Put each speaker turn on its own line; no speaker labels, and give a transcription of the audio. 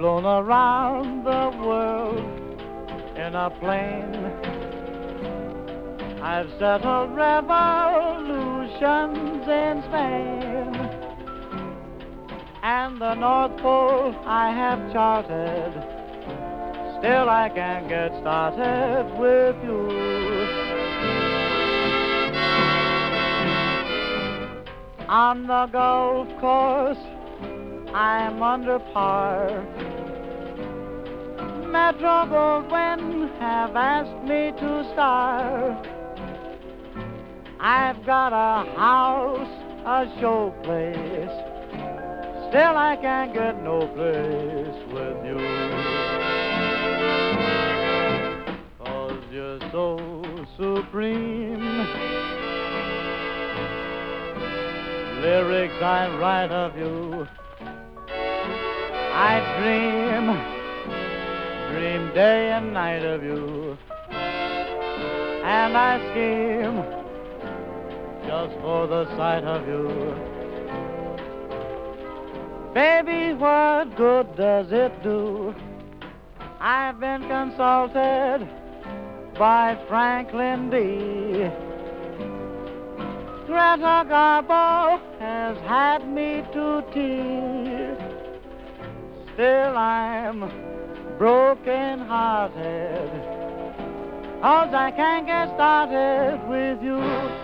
flown around the world in a plane. I've settled revolutions in Spain, and the North Pole I have charted. Still I can't get started with you. On the golf course I'm under par. Metro Goldwyn have asked me to star. I've got a house, a showplace. Still I can't get no place with you. 'Cause you're so supreme. Lyrics I write of you, I dream day and night of you, and I scheme just for the sight of you. Baby, what good does it do? I've been consulted by Franklin D. Greta Garbo has had me to tea. Still I'm broken-hearted, 'cause I can't get started with you.